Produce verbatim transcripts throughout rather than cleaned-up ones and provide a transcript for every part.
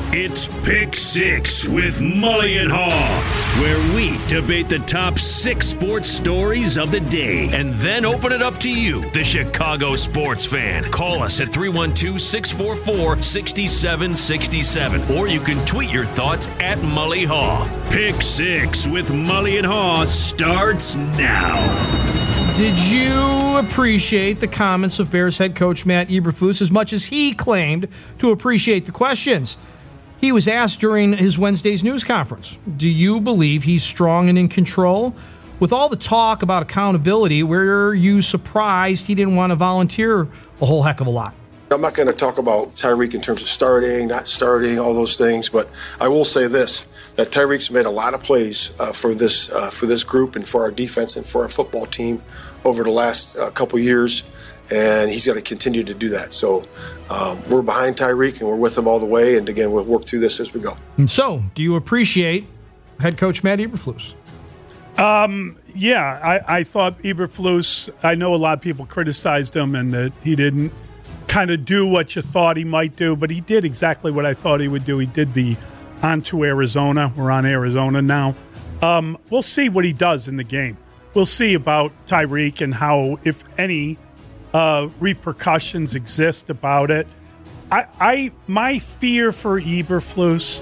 It's Pick Six with Mully and Haw, where we debate the top six sports stories of the day and then open it up to you, the Chicago sports fan. Call us at three one two, six four four, six seven six seven, or you can tweet your thoughts at Mully Haw. Pick Six with Mully and Haw starts now. Did you appreciate the comments of Bears head coach Matt Eberflus as much as he claimed to appreciate the questions? He was asked during his Wednesday's news conference, do you believe he's strong and in control? With all the talk about accountability, were you surprised he didn't want to volunteer a whole heck of a lot? I'm not going to talk about Tyreek in terms of starting, not starting, all those things, but I will say this, that Tyreek's made a lot of plays uh, for this uh, for this group and for our defense and for our football team over the last uh, couple years, and he's going to continue to do that. So um, we're behind Tyreek, and we're with him all the way, and again, we'll work through this as we go. And so, do you appreciate head coach Matt Eberflus? Um, yeah, I, I thought Eberflus, I know a lot of people criticized him and that he didn't kind of do what you thought he might do, but he did exactly what I thought he would do. He did the on to Arizona. We're on Arizona now. Um, we'll see what he does in the game. We'll see about Tyreek and how, if any, uh, repercussions exist about it. I, I my fear for Eberflus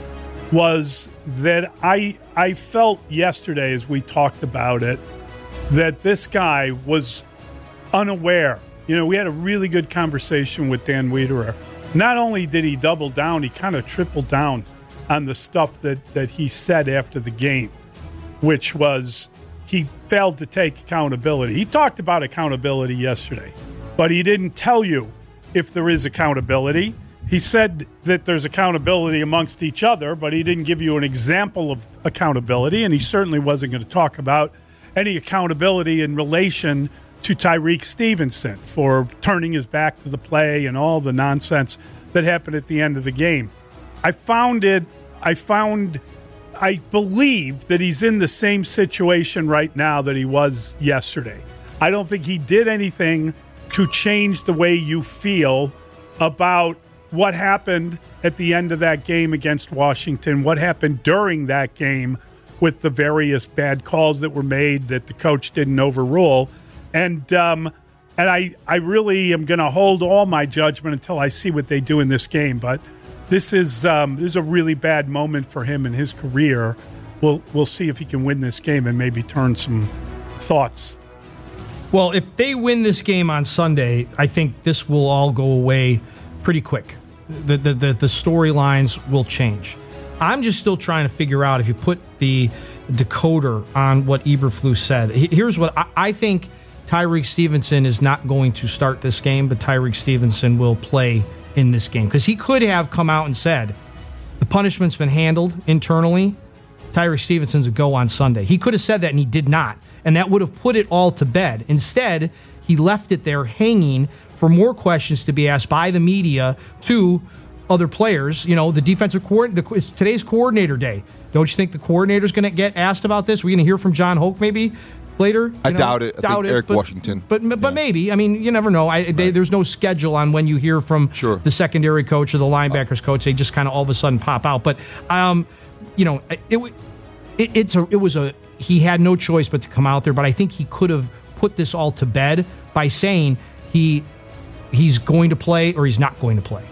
was that I I felt yesterday as we talked about it that this guy was unaware. You know, we had a really good conversation with Dan Wiederer. Not only did he double down, he kind of tripled down on the stuff that, that he said after the game, which was he failed to take accountability. He talked about accountability yesterday, but he didn't tell you if there is accountability. He said that there's accountability amongst each other, but he didn't give you an example of accountability, and he certainly wasn't going to talk about any accountability in relation to Tyreek Stevenson for turning his back to the play and all the nonsense that happened at the end of the game. I found it, I found, I believe that he's in the same situation right now that he was yesterday. I don't think he did anything to change the way you feel about what happened at the end of that game against Washington, what happened during that game with the various bad calls that were made that the coach didn't overrule. And um, and I, I really am going to hold all my judgment until I see what they do in this game. But this is um, this is a really bad moment for him in his career. We'll we'll see if he can win this game and maybe turn some thoughts. Well, if they win this game on Sunday, I think this will all go away pretty quick. The the the, the storylines will change. I'm just still trying to figure out if you put the decoder on what Eberflus said. Here's what I, I think. Tyreek Stevenson is not going to start this game, but Tyreek Stevenson will play in this game. Because he could have come out and said, the punishment's been handled internally, Tyreek Stevenson's a go on Sunday. He could have said that, and he did not. And that would have put it all to bed. Instead, he left it there hanging for more questions to be asked by the media to other players. You know, the defensive coordinator, it's today's coordinator day. Don't you think the coordinator's going to get asked about this? We're going to hear from John Hoke maybe later? I know? doubt it. I doubt think it, Eric but, Washington. But but, but yeah. maybe. I mean, you never know. I, they, right. There's no schedule on when you hear from sure. the secondary coach or the linebackers coach. They just kind of all of a sudden pop out. But, um, you know, it, it, it's a, it was a – he had no choice but to come out there. But I think he could have put this all to bed by saying he he's going to play or he's not going to play.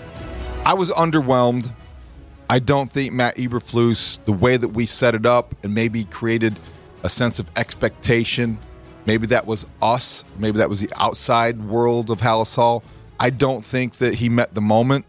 I was underwhelmed. I don't think Matt Eberflus, the way that we set it up and maybe created a sense of expectation, maybe that was us, maybe that was the outside world of Halas-Hall. I don't think that he met the moment.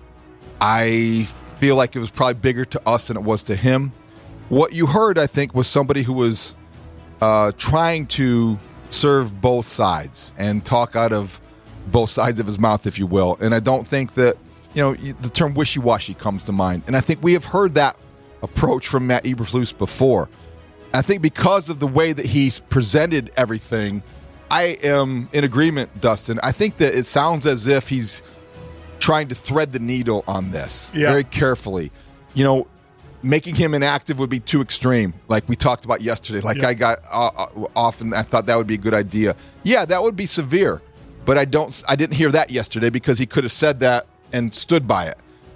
I feel like it was probably bigger to us than it was to him. What you heard, I think, was somebody who was uh, trying to serve both sides and talk out of both sides of his mouth, if you will. And I don't think that, you know, the term wishy-washy comes to mind. And I think we have heard that approach from Matt Eberflus before. I think because of the way that he's presented everything, I am in agreement, Dustin. I think that it sounds as if he's trying to thread the needle on this yeah. very carefully. You know, making him inactive would be too extreme, like we talked about yesterday. Like yeah. I got uh, off and I thought that would be a good idea. Yeah, that would be severe. But I don't. I didn't hear that yesterday because he could have said that and stood by it.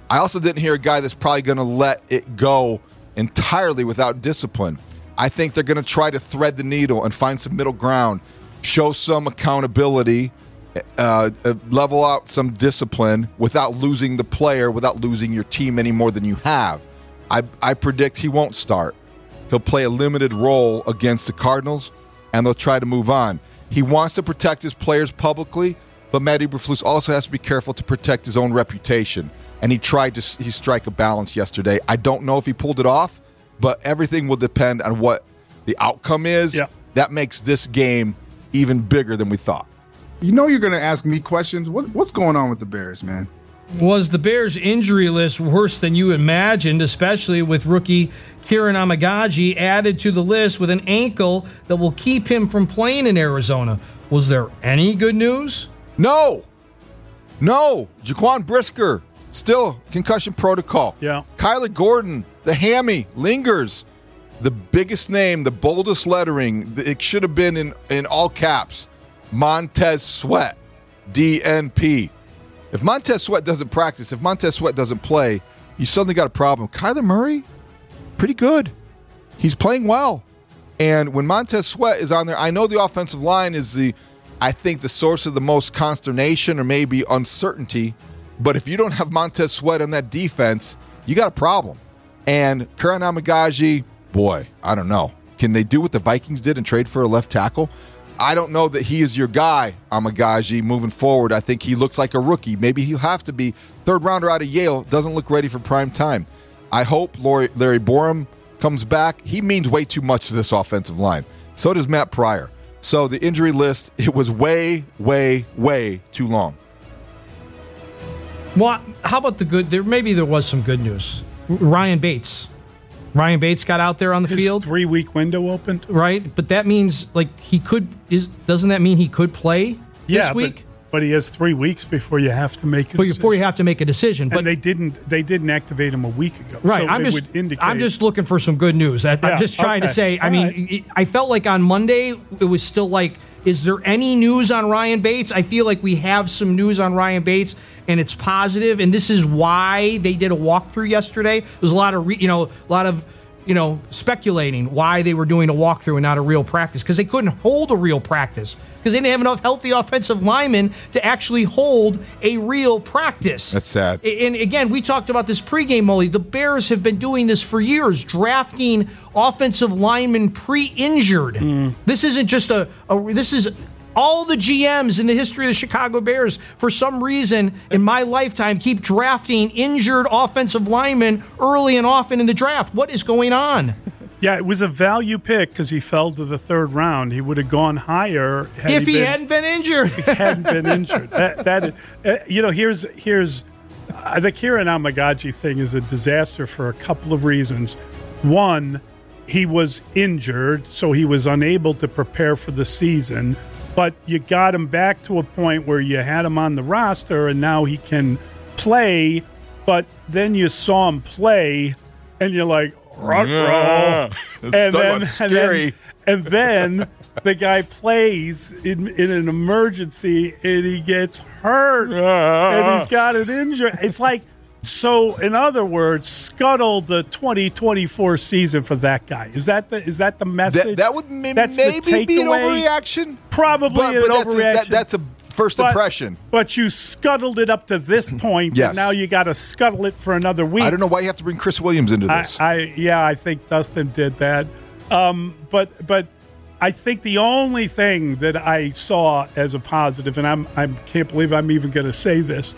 I also didn't hear a guy that's probably going to let it go entirely without discipline. I think they're going to try to thread the needle and find some middle ground, show some accountability, uh, uh, level out some discipline without losing the player, without losing your team any more than you have. I, I predict he won't start. He'll play a limited role against the Cardinals, and they'll try to move on. He wants to protect his players publicly, but Matt Eberflus also has to be careful to protect his own reputation. And he tried to he strike a balance yesterday. I don't know if he pulled it off, but everything will depend on what the outcome is. Yeah. That makes this game even bigger than we thought. You know you're going to ask me questions. What, what's going on with the Bears, man? Was the Bears' injury list worse than you imagined, especially with rookie Kieran Amagaji added to the list with an ankle that will keep him from playing in Arizona? Was there any good news? No. No. Jaquan Brisker, still concussion protocol. Yeah. Kyler Gordon, the hammy, lingers. The biggest name, the boldest lettering, it should have been in, in all caps. Montez Sweat, D N P. If Montez Sweat doesn't practice, if Montez Sweat doesn't play, you suddenly got a problem. Kyler Murray, pretty good. He's playing well. And when Montez Sweat is on there, I know the offensive line is the, I think, the source of the most consternation or maybe uncertainty. But if you don't have Montez Sweat on that defense, you got a problem. And Kieran Amagaji, boy, I don't know. Can they do what the Vikings did and trade for a left tackle? I don't know that he is your guy, Amagaji, moving forward. I think he looks like a rookie. Maybe he'll have to be. Third rounder out of Yale, doesn't look ready for prime time. I hope Larry, Larry Borum comes back. He means way too much to this offensive line. So does Matt Pryor. So the injury list, it was way, way, way too long. Well, how about the good? There maybe there was some good news. Ryan Bates. Ryan Bates got out there on the His field. three-week window opened. Right, but that means like he could is doesn't that mean he could play Yeah, this week? but, but he has three weeks before you have to make a But decision. before you have to make a decision. But and they didn't they didn't activate him a week ago. right, So I'm it just would indicate, I'm just looking for some good news. I, Yeah, I'm just trying okay. to say. I All mean, right. it- I felt like on Monday it was still like, is there any news on Ryan Bates? I feel like we have some news on Ryan Bates, and it's positive. And this is why they did a walkthrough yesterday. There's a lot of re, you know a lot of. you know, speculating why they were doing a walkthrough and not a real practice, because they couldn't hold a real practice because they didn't have enough healthy offensive linemen to actually hold a real practice. That's sad. And again, we talked about this pregame, Mully. The Bears have been doing this for years, drafting offensive linemen pre-injured. Mm. This isn't just a, a this is all the G Ms in the history of the Chicago Bears, for some reason, in my lifetime, keep drafting injured offensive linemen early and often in the draft. What is going on? Yeah, it was a value pick because he fell to the third round. He would have gone higher had If he, been, hadn't been injured. if he hadn't been injured. That, that uh, you know, here's here's uh, the Kieran Amagaji thing is a disaster for a couple of reasons. One, he was injured, so he was unable to prepare for the season. But you got him back to a point where you had him on the roster, and now he can play. But then you saw him play, and you're like, Yeah. and, That's then, what's and scary. then and then the guy plays in, in an emergency, and he gets hurt, and he's got an injury. It's like, so in other words, scuttle the twenty twenty-four season for that guy. Is that the is that the message? That, that would may- That's the maybe be an takeaway? overreaction. Probably But, an but that's, a, overreaction. that, that's a first But- impression. But you scuttled it up to this point, Yes. and now you got to scuttle it for another week. I don't know why you have to bring Chris Williams into I, this. I yeah, I think Dustin did that. Um, but but I think the only thing that I saw as a positive, and I'm I can't believe I'm even going to say this,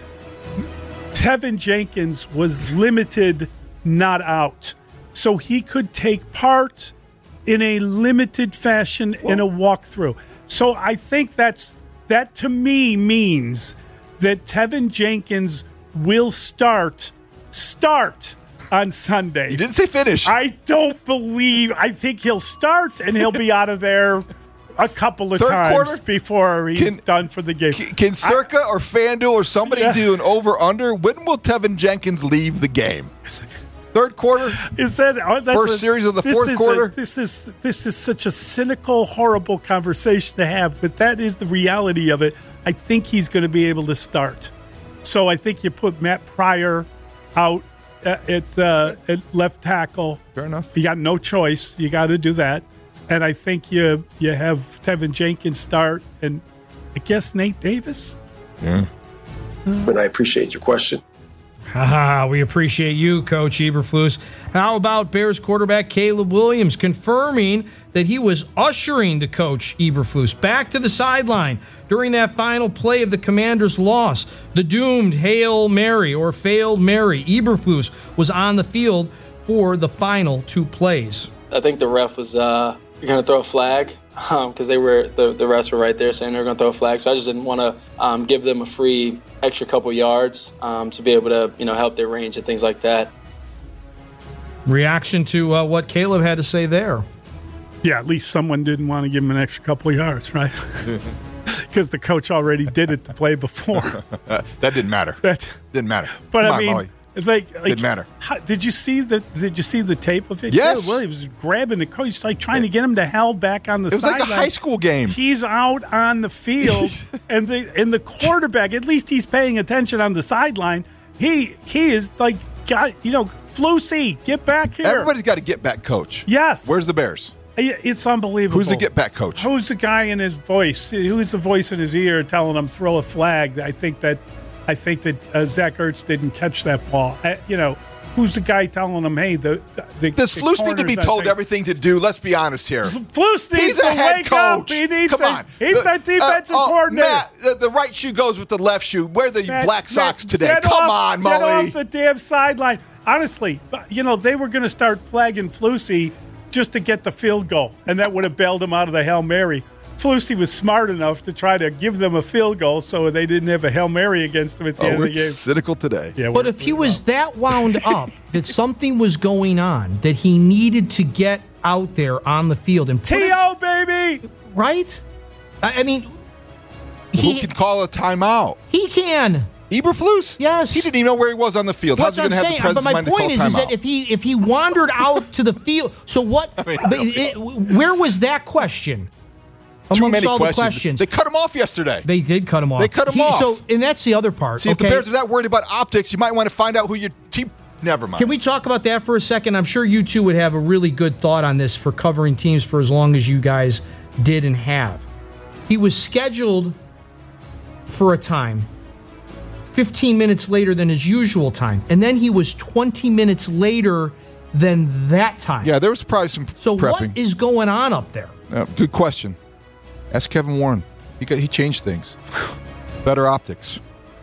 Tevin Jenkins was limited, not out, so he could take part in a limited fashion in a walkthrough. So I think that's that to me means that Tevin Jenkins will start start on Sunday. you didn't say finish. I don't believe. I think he'll start and he'll be out of there a couple of Third times quarter? before he's Can- done for the game. Can, can Circa or FanDuel or somebody Yeah. do an over-under? When will Tevin Jenkins leave the game? Third quarter? Is that oh, that's First a- series of the this fourth is quarter? A, this is this is such a cynical, horrible conversation to have, but that is the reality of it. I think he's going to be able to start. So I think you put Matt Pryor out at, uh, at left tackle. Fair enough. You got no choice. You got to do that. And I think you you have Tevin Jenkins start, and I guess Nate Davis. Yeah. And I appreciate your question. Haha, we appreciate you, Coach Eberflus. How about Bears quarterback Caleb Williams confirming that he was ushering the Coach Eberflus back to the sideline during that final play of the Commanders' loss? The doomed Hail Mary or failed Mary. Eberflus was on the field for the final two plays. I think the ref was uh, going to throw a flag because um, they were the, the refs were right there saying they were going to throw a flag. So I just didn't want to um, give them a free extra couple yards um, to be able to, you know, help their range and things like that. Reaction to uh, what Caleb had to say there. Yeah, at least someone didn't want to give him an extra couple of yards, right? Because the coach already did it the play before. Uh, that didn't matter. That didn't matter. But Come I on, mean, Molly. like, like Didn't matter. How, did you see the Did you see the tape of it? Yes. Caleb Williams was grabbing the coach, like trying to get him to hell back on the It was sideline. like a high school game. He's out on the field, and the and the quarterback. At least he's paying attention on the sideline. He he is like, got you know, Flusy, get back here. Everybody's got to get back coach. Yes. Where's the Bears? It's unbelievable. Who's the get back coach? Who's the guy in his voice? Who's the voice in his ear telling him throw a flag? I think that I think that uh, Zach Ertz didn't catch that ball. Uh, you know, who's the guy telling him, hey, the, the Does the Flus need to be corners, I told think- everything to do? Let's be honest here. Flus needs He's to a head wake coach. up. He needs Come to, on. He's The- that defensive uh, oh, coordinator. Matt, the, the right shoe goes with the left shoe. Wear the Matt, black socks Matt, today. get Come off- on, Get Molly. off the damn sideline. Honestly, you know, they were going to start flagging Flusy just to get the field goal, and that would have bailed him out of the Hail Mary. Flusy was smart enough to try to give them a field goal so they didn't have a Hail Mary against him at the Oh, end of we're the game. cynical today. Yeah, But we're- if he was that wound up that something was going on, that he needed to get out there on the field and put T it- O, baby! right? I I mean, Who he can call a timeout? he can. Eberflus? Yes. He didn't even know where he was on the field. How's That's he what going I'm to have the saying. presence But of my mind to call point is, is that timeout? if he if he wandered out to the field, so what? I mean, but it, where was that question? Too Amongst many all questions. the questions, They cut him off yesterday. they did cut him off. They cut him He- off. So, and that's the other part. See, if okay? the Bears are that worried about optics, you might want to find out who your team. Never mind. Can we talk about that for a second? I'm sure you two would have a really good thought on this for covering teams for as long as you guys did and have. He was scheduled for a time fifteen minutes later than his usual time, and then he was twenty minutes later than that time. Yeah, there was probably some So prepping. what is going on up there? Uh, good question. Ask Kevin Warren. He got, he changed things. Better optics.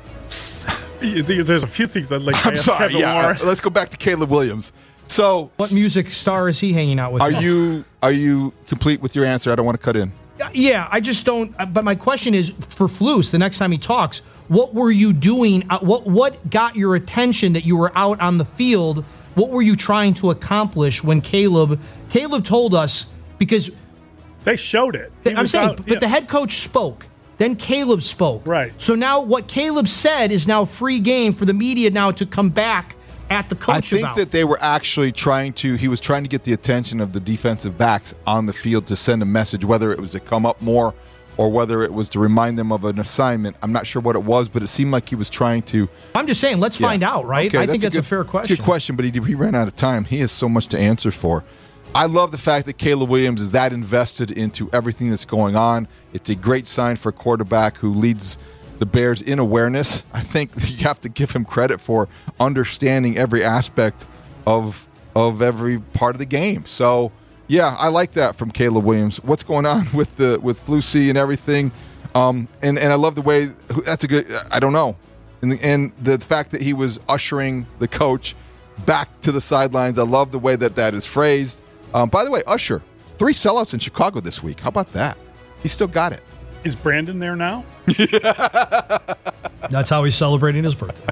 There's a few things I'd like to I'm ask sorry. Kevin Yeah, Warren. uh, let's go back to Caleb Williams. So, What music star is he hanging out with? are next? you are you complete with your answer? I don't want to cut in. Yeah, I just don't. uh, But my question is for Flus, the next time he talks, what were you doing? Uh, what what got your attention that you were out on the field? What were you trying to accomplish when Caleb Caleb told us? Because They showed it. He I'm was saying, out- but yeah. the head coach spoke. Then Caleb spoke. Right. So now what Caleb said is now free game for the media now to come back at the coach I think about. that they were actually trying to. He was trying to get the attention of the defensive backs on the field to send a message, whether it was to come up more or whether it was to remind them of an assignment. I'm not sure what it was, but it seemed like he was trying to. I'm just saying, let's Yeah. find out, right? Okay, I think that's a, good- fair That's question. a good question, but he, he ran out of time. He has so much to answer for. I love the fact that Caleb Williams is that invested into everything that's going on. It's a great sign for a quarterback who leads the Bears in awareness. I think you have to give him credit for understanding every aspect of of every part of the game. So, yeah, I like that from Caleb Williams. What's going on with the with Flusy and everything? Um, and and I love the way that's a good. I don't know, and the, and the fact that he was ushering the coach back to the sidelines. I love the way that that is phrased. Um, by the way, Usher, three sellouts in Chicago this week. How about that? He still got it. Is Brandon there now? That's how he's celebrating his birthday.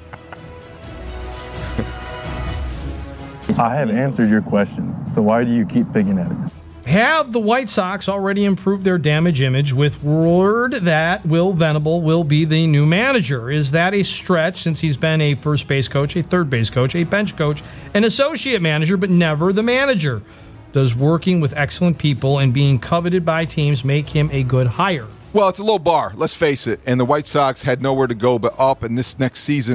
I have answered your question, so why do you keep picking at it? Have the White Sox already improved their damage image with word that Will Venable will be the new manager? Is that a stretch since he's been a first base coach, a third base coach, a bench coach, an associate manager, but never the manager? Does working with excellent people and being coveted by teams make him a good hire? Well, it's a low bar, let's face it. And the White Sox had nowhere to go but up. And this next season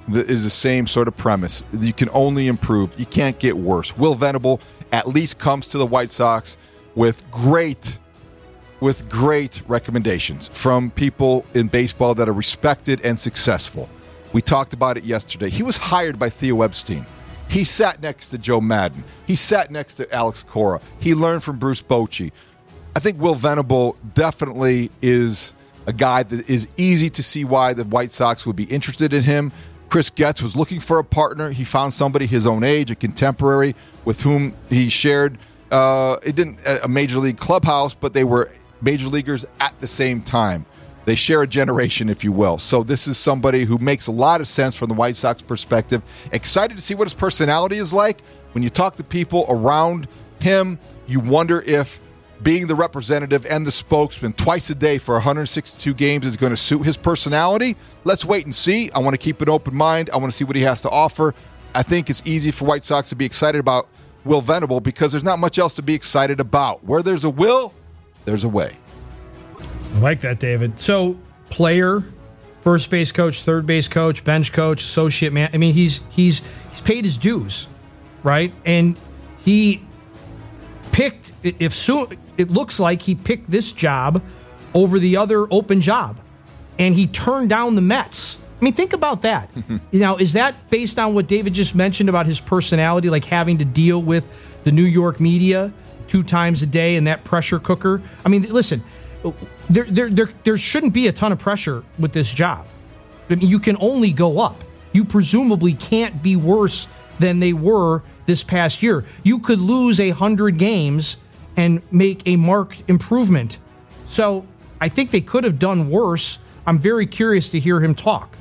that is the same sort of premise. You can only improve. You can't get worse. Will Venable at least comes to the White Sox with great, with great recommendations from people in baseball that are respected and successful. We talked about it yesterday. He was hired by Theo Epstein. He sat next to Joe Madden. He sat next to Alex Cora. He learned from Bruce Bochy. I think Will Venable definitely is a guy that is easy to see why the White Sox would be interested in him. Chris Getz was looking for a partner. He found somebody his own age, a contemporary, with whom he shared uh, it didn't a major league clubhouse, but they were major leaguers at the same time. They share a generation, if you will. So this is somebody who makes a lot of sense from the White Sox perspective. Excited to see what his personality is like. When you talk to people around him, you wonder if being the representative and the spokesman twice a day for one hundred sixty-two games is going to suit his personality. Let's wait and see. I want to keep an open mind. I want to see what he has to offer. I think it's easy for White Sox to be excited about Will Venable because there's not much else to be excited about. Where there's a will, there's a way. I like that, David. So, player, first base coach, third base coach, bench coach, associate man. I mean, he's he's he's paid his dues, right? And he picked. If so, it looks like he picked this job over the other open job, and he turned down the Mets. I mean, think about that. Now, is that based on what David just mentioned about his personality, like having to deal with the New York media two times a day and that pressure cooker? I mean, listen. There, there, there, there shouldn't be a ton of pressure with this job. I mean, you can only go up. You presumably can't be worse than they were this past year. You could lose a hundred games and make a marked improvement. So I think they could have done worse. I'm very curious to hear him talk.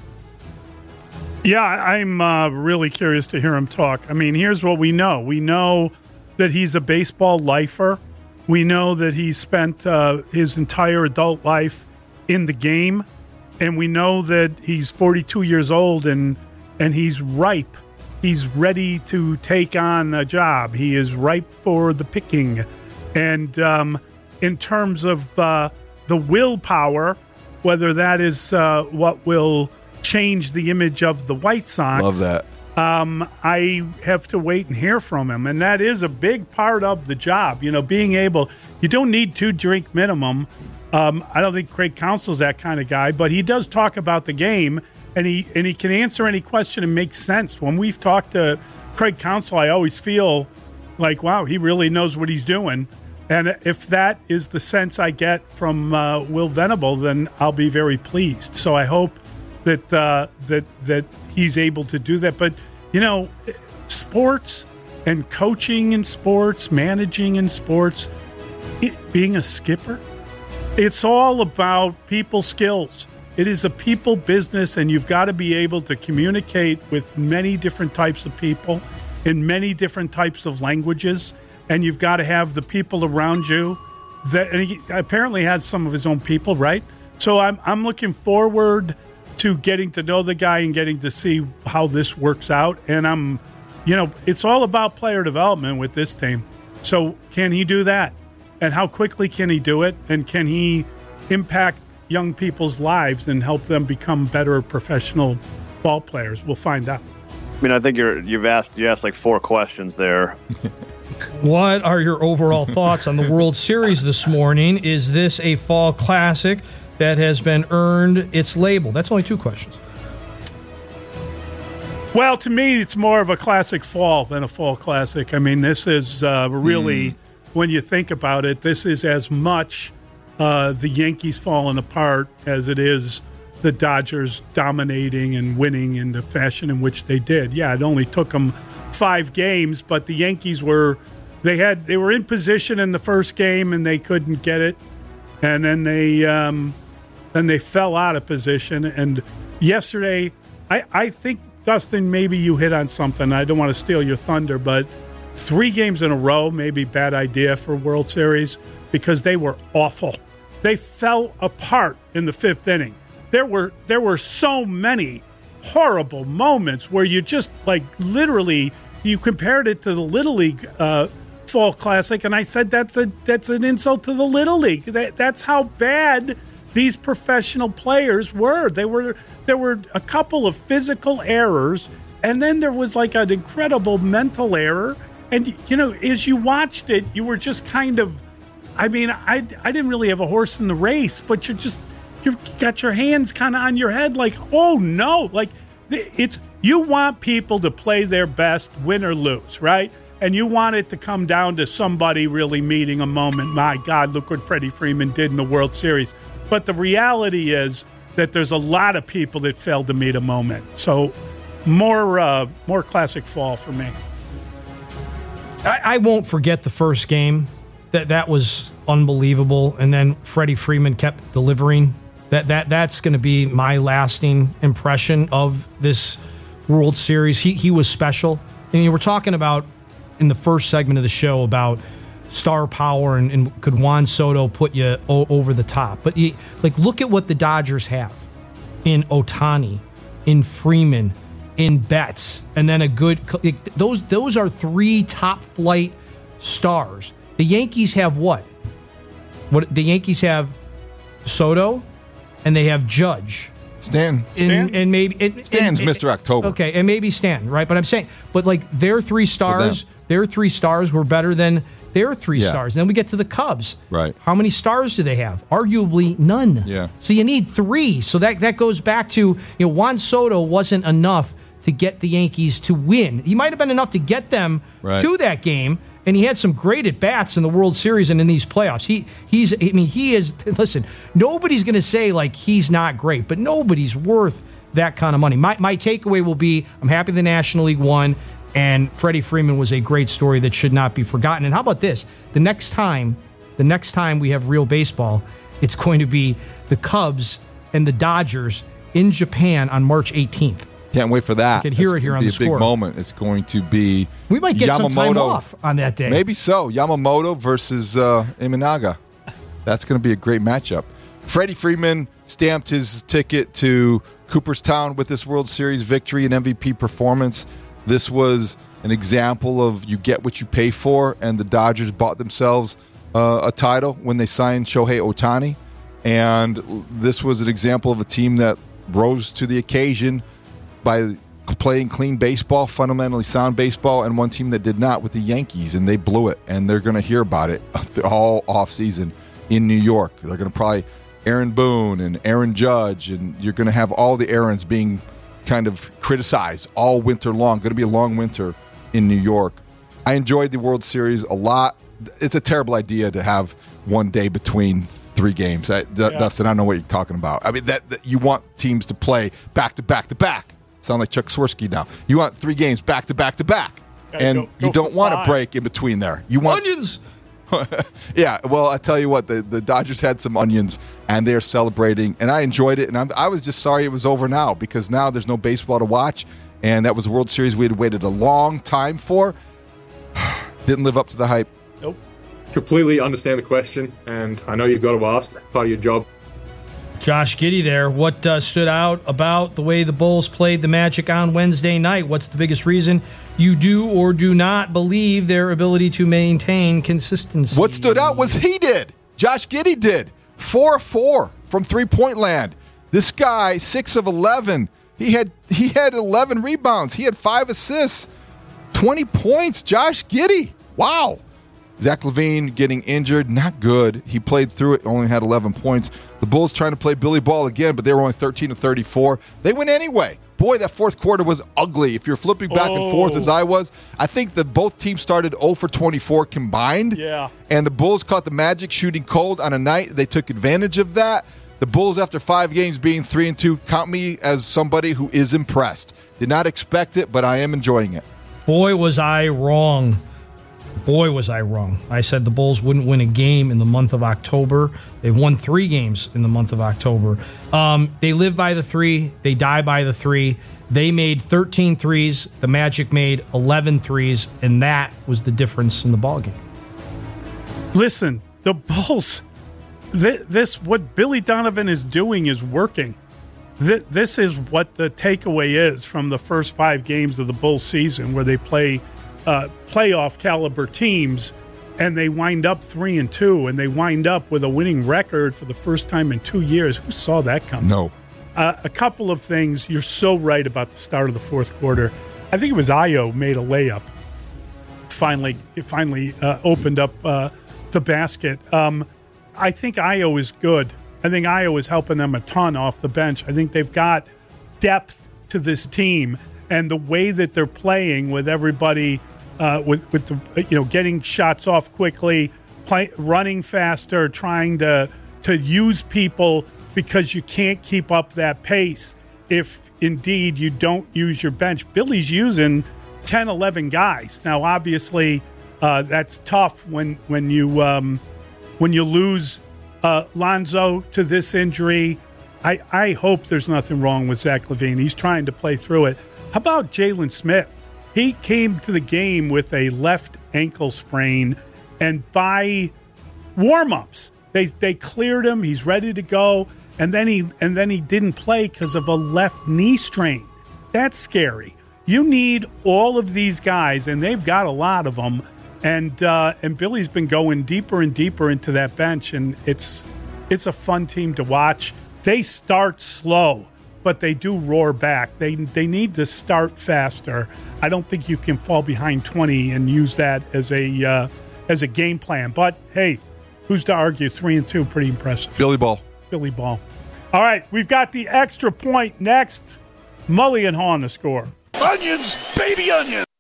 Yeah, I'm uh, really curious to hear him talk. I mean, here's what we know. We know that he's a baseball lifer. We know that he spent uh, his entire adult life in the game, and we know that he's forty-two years old and and he's ripe. He's ready to take on a job. He is ripe for the picking. And um, in terms of uh, the willpower, whether that is uh, what will change the image of the White Sox. Love that. Um, I have to wait and hear from him, and that is a big part of the job. You know, being able, you don't need two drink minimum. Um, I don't think Craig Counsell's that kind of guy, but he does talk about the game, and he and he can answer any question and make sense. When we've talked to Craig Counsell, I always feel like, wow, he really knows what he's doing. And if that is the sense I get from uh, Will Venable, then I'll be very pleased. So I hope that uh, that that. he's able to do that. But, you know, sports and coaching in sports, managing in sports, it, being a skipper, it's all about people skills. It is a people business, and you've got to be able to communicate with many different types of people in many different types of languages, and you've got to have the people around you that, and he apparently has some of his own people, right? So I'm I'm looking forward to getting to know the guy and getting to see how this works out. And I'm, you know, it's all about player development with this team. So can he do that? And how quickly can he do it? And can he impact young people's lives and help them become better professional ball players? We'll find out. I mean, I think you're, you've asked, you asked like four questions there. What are your overall thoughts on the World Series this morning? Is this a fall classic that has been earned its label? That's only two questions. Well, to me, it's more of a classic fall than a fall classic. I mean, this is uh, really, mm. when you think about it, this is as much uh, the Yankees falling apart as it is the Dodgers dominating and winning in the fashion in which they did. Yeah, it only took them five games, but the Yankees were they had they were in position in the first game and they couldn't get it, and then they. Um, Then they fell out of position. And yesterday, I, I think, Dustin, maybe you hit on something. I don't want to steal your thunder, but three games in a row, maybe bad idea for World Series because they were awful. They fell apart in the fifth inning. There were there were so many horrible moments where you just, like, literally, you compared it to the Little League uh, Fall Classic, and I said that's a that's an insult to the Little League. That, that's how bad these professional players were. They were there were a couple of physical errors, and then there was like an incredible mental error. And, you know, as you watched it, you were just kind of, I mean, I, I didn't really have a horse in the race, but you're just, you got your hands kind of on your head like, oh, no. Like, it's, you want people to play their best, win or lose, right? And you want it to come down to somebody really meeting a moment. My God, look what Freddie Freeman did in the World Series. But the reality is that there's a lot of people that failed to meet a moment. So more uh, more classic fall for me. I, I won't forget the first game. That that was unbelievable. And then Freddie Freeman kept delivering. That that That's going to be my lasting impression of this World Series. He, he was special. And you were talking about in the first segment of the show about star power and, and could Juan Soto put you o- over the top. But you, like, look at what the Dodgers have in Ohtani, in Freeman, in Betts, and then a good like, those those are three top flight stars. The Yankees have what? What the Yankees have Soto, and they have Judge. Stan. And, Stan? and maybe it, Stan's and, Mister October. Okay, and maybe Stan, right? But I'm saying, but like their three stars, their three stars were better than their three Yeah. stars. Then we get to the Cubs. Right. How many stars do they have? Arguably none. Yeah. So you need three. So that that goes back to, you know, Juan Soto wasn't enough to get the Yankees to win. He might have been enough to get them Right. to that game. And he had some great at bats in the World Series and in these playoffs. He he's I mean he is listen, nobody's going to say like he's not great, but nobody's worth that kind of money. My my takeaway will be I'm happy the National League won, and Freddie Freeman was a great story that should not be forgotten. And how about this? The next time, the next time we have real baseball, it's going to be the Cubs and the Dodgers in Japan on March eighteenth. Can't wait for that. I could hear It's it here gonna on be the a big score. moment. It's going to be We might get some time off on that day. Maybe so. Yamamoto versus uh, Imanaga. That's going to be a great matchup. Freddie Freeman stamped his ticket to Cooperstown with this World Series victory and M V P performance. This was an example of you get what you pay for, and the Dodgers bought themselves uh, a title when they signed Shohei Ohtani. And this was an example of a team that rose to the occasion by playing clean baseball, fundamentally sound baseball, and one team that did not with the Yankees, and they blew it, and they're going to hear about it all offseason in New York. They're going to probably Aaron Boone and Aaron Judge, and you're going to have all the Aarons being kind of criticized all winter long. Going to be a long winter in New York. I enjoyed the World Series a lot. It's a terrible idea to have one day between three games. I, D- Yeah. Dustin, I don't know what you're talking about. I mean, that, that you want teams to play back to back to back. Sound like Chuck Swirsky now. You want three games back to back to back, Gotta and go- go you don't for want a five. break in between there. You want Onions. yeah, well, I tell you what, the, the Dodgers had some onions, and they're celebrating, and I enjoyed it, and I'm, I was just sorry it was over now, because now there's no baseball to watch, and that was a World Series we had waited a long time for. Didn't live up to the hype. Nope. Completely understand the question, and I know you've got to ask. Part of your job. Josh Giddey there. What uh, stood out about the way the Bulls played the Magic on Wednesday night? What's the biggest reason you do or do not believe their ability to maintain consistency? What stood out was he did. Josh Giddey did. four of four from three-point land. This guy, six of eleven. He had he had eleven rebounds. He had five assists, twenty points. Josh Giddey. Wow. Zach LaVine getting injured, not good. He played through it, only had eleven points. The Bulls trying to play Billy Ball again, but they were only thirteen of thirty-four. They went anyway. Boy, that fourth quarter was ugly. If you're flipping back Oh. and forth as I was, I think that both teams started zero for twenty-four combined. Yeah. And the Bulls caught the Magic shooting cold on a night. They took advantage of that. The Bulls, after five games being three and two, count me as somebody who is impressed. Did not expect it, but I am enjoying it. Boy, was I wrong. Boy, was I wrong. I said the Bulls wouldn't win a game in the month of October. They've won three games in the month of October. Um, they live by the three. They die by the three. They made thirteen threes. The Magic made eleven threes, and that was the difference in the ballgame. Listen, the Bulls, th- this, what Billy Donovan is doing is working. Th- this is what the takeaway is from the first five games of the Bulls season, where they play uh, playoff caliber teams. and they wind up three and two, and they wind up with a winning record for the first time in two years. Who saw that coming? No. Uh, a couple of things. You're so right about the start of the fourth quarter. I think it was Ayo made a layup. Finally, it finally uh, opened up uh, the basket. Um, I think Ayo is good. I think Ayo is helping them a ton off the bench. I think they've got depth to this team, and the way that they're playing with everybody, uh, with with the, you know, getting shots off quickly, play, running faster, trying to to use people, because you can't keep up that pace if indeed you don't use your bench. Billy's using ten, eleven guys. Now, obviously, uh, that's tough when when you um, when you lose uh, Lonzo to this injury. I, I hope there's nothing wrong with Zach LaVine. He's trying to play through it. How about Jalen Smith? He came to the game with a left ankle sprain, and by warm-ups, they they cleared him. He's ready to go, and then he and then he didn't play because of a left knee strain. That's scary. You need all of these guys, and they've got a lot of them. And uh, and Billy's been going deeper and deeper into that bench, and it's it's a fun team to watch. They start slow, but they do roar back. They they need to start faster. I don't think you can fall behind twenty and use that as a uh, as a game plan. But hey, who's to argue? Three and two, pretty impressive. Billy Ball. Billy Ball. All right, we've got the extra point next. Mully and Haw on the score. Onions, baby onions.